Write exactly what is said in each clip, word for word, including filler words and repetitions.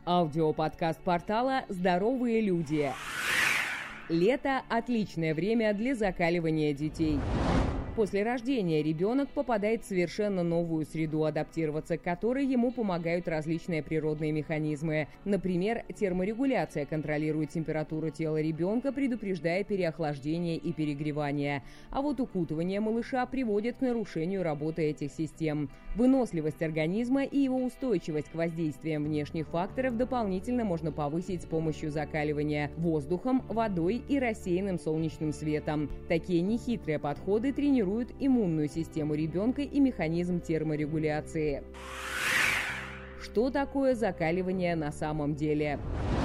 Аудиоподкаст портала «Здоровые люди». Лето – отличное время для закаливания детей. После рождения ребенок попадает в совершенно новую среду, адаптироваться к которой ему помогают различные природные механизмы. Например, терморегуляция контролирует температуру тела ребенка, предупреждая переохлаждение и перегревание. А вот укутывание малыша приводит к нарушению работы этих систем. Выносливость организма и его устойчивость к воздействиям внешних факторов дополнительно можно повысить с помощью закаливания воздухом, водой и рассеянным солнечным светом. Такие нехитрые подходы тренируют иммунную систему ребенка и механизм терморегуляции. Что такое закаливание на самом деле?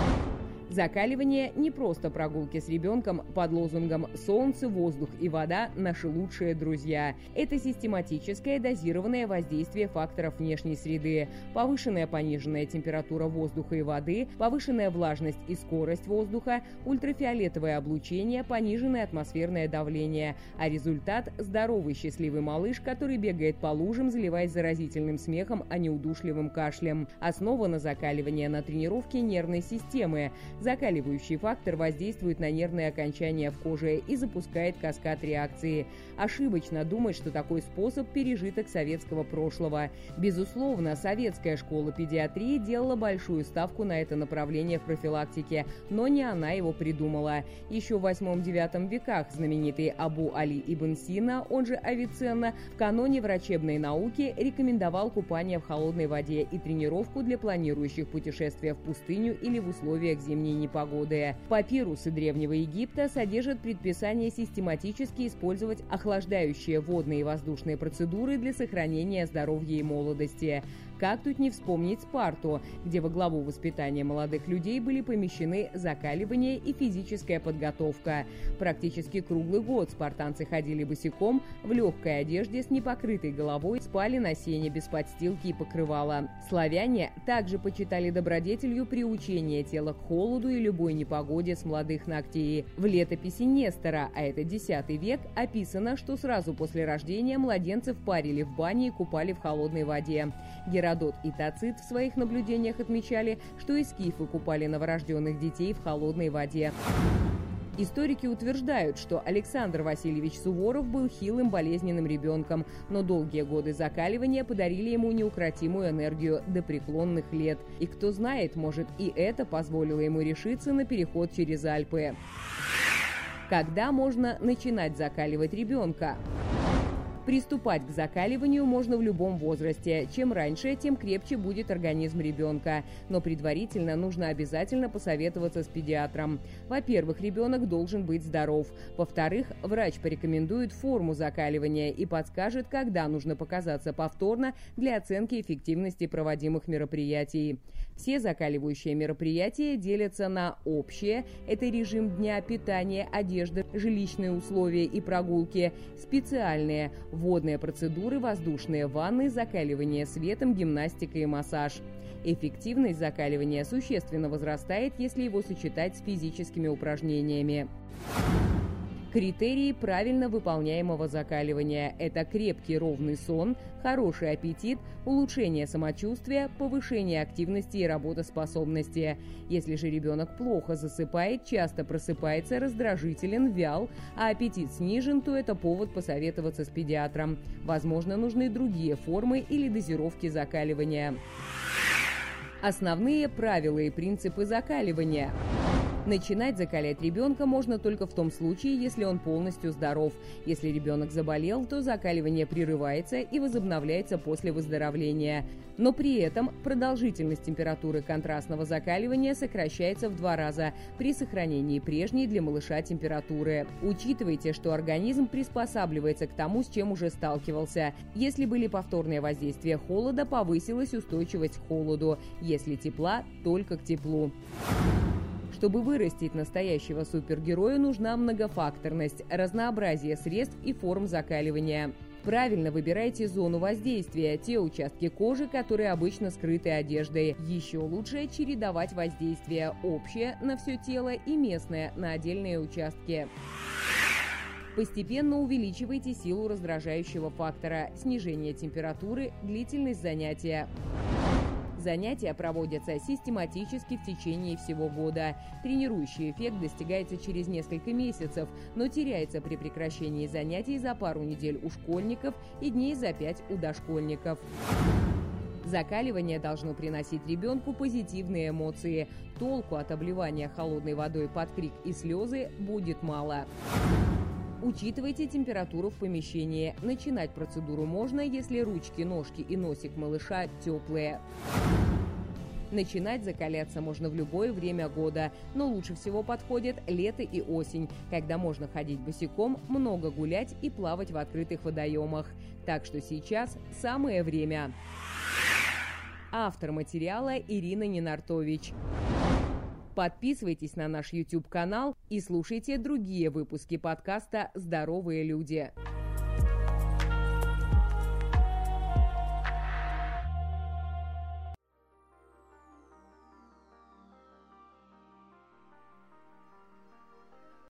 Закаливание – не просто прогулки с ребенком под лозунгом «Солнце, воздух и вода – наши лучшие друзья». Это систематическое дозированное воздействие факторов внешней среды, повышенная пониженная температура воздуха и воды, повышенная влажность и скорость воздуха, ультрафиолетовое облучение, пониженное атмосферное давление. А результат – здоровый счастливый малыш, который бегает по лужам, заливаясь заразительным смехом, а не удушливым кашлем. Основано закаливание на тренировке нервной системы. Закаливающий фактор воздействует на нервные окончания в коже и запускает каскад реакции. Ошибочно думать, что такой способ – пережиток советского прошлого. Безусловно, советская школа педиатрии делала большую ставку на это направление в профилактике, но не она его придумала. Еще в восьмом-девятом веках знаменитый Абу Али ибн Сина, он же Авиценна, в каноне врачебной науки рекомендовал купание в холодной воде и тренировку для планирующих путешествия в пустыню или в условиях зимней непогоды. Папирусы Древнего Египта содержат предписание систематически использовать охлаждающие водные и воздушные процедуры для сохранения здоровья и молодости. Как тут не вспомнить Спарту, где во главу воспитания молодых людей были помещены закаливание и физическая подготовка. Практически круглый год спартанцы ходили босиком, в легкой одежде с непокрытой головой, спали на сене без подстилки и покрывала. Славяне также почитали добродетелью приучение тела к холоду и любой непогоде с молодых ногтей. В летописи Нестора, а это десятый век, описано, что сразу после рождения младенцев парили в бане и купали в холодной воде. Геродот и Тацит в своих наблюдениях отмечали, что и скифы купали новорожденных детей в холодной воде. Историки утверждают, что Александр Васильевич Суворов был хилым болезненным ребенком, но долгие годы закаливания подарили ему неукротимую энергию до преклонных лет. И кто знает, может, и это позволило ему решиться на переход через Альпы. Когда можно начинать закаливать ребенка? Приступать к закаливанию можно в любом возрасте. Чем раньше, тем крепче будет организм ребенка. Но предварительно нужно обязательно посоветоваться с педиатром. Во-первых, ребенок должен быть здоров. Во-вторых, врач порекомендует форму закаливания и подскажет, когда нужно показаться повторно для оценки эффективности проводимых мероприятий. Все закаливающие мероприятия делятся на общие – это режим дня, питание, одежда, жилищные условия и прогулки, специальные – водные процедуры, воздушные ванны, закаливание светом, гимнастика и массаж. Эффективность закаливания существенно возрастает, если его сочетать с физическими упражнениями. Критерии правильно выполняемого закаливания – это крепкий ровный сон, хороший аппетит, улучшение самочувствия, повышение активности и работоспособности. Если же ребенок плохо засыпает, часто просыпается, раздражителен, вял, а аппетит снижен, то это повод посоветоваться с педиатром. Возможно, нужны другие формы или дозировки закаливания. Основные правила и принципы закаливания. Начинать закалять ребенка можно только в том случае, если он полностью здоров. Если ребенок заболел, то закаливание прерывается и возобновляется после выздоровления. Но при этом продолжительность температуры контрастного закаливания сокращается в два раза при сохранении прежней для малыша температуры. Учитывайте, что организм приспосабливается к тому, с чем уже сталкивался. Если были повторные воздействия холода, повысилась устойчивость к холоду. Если тепла, только к теплу. Чтобы вырастить настоящего супергероя, нужна многофакторность, разнообразие средств и форм закаливания. Правильно выбирайте зону воздействия, те участки кожи, которые обычно скрыты одеждой. Еще лучше чередовать воздействие общее на все тело и местное на отдельные участки. Постепенно увеличивайте силу раздражающего фактора, снижение температуры, длительность занятия. Занятия проводятся систематически в течение всего года. Тренирующий эффект достигается через несколько месяцев, но теряется при прекращении занятий за пару недель у школьников и дней за пять у дошкольников. Закаливание должно приносить ребенку позитивные эмоции. Толку от обливания холодной водой под крик и слезы будет мало. Учитывайте температуру в помещении. Начинать процедуру можно, если ручки, ножки и носик малыша теплые. Начинать закаляться можно в любое время года, но лучше всего подходят лето и осень, когда можно ходить босиком, много гулять и плавать в открытых водоемах. Так что сейчас самое время. Автор материала Ирина Ненартович. Подписывайтесь на наш YouTube-канал и слушайте другие выпуски подкаста «Здоровые люди».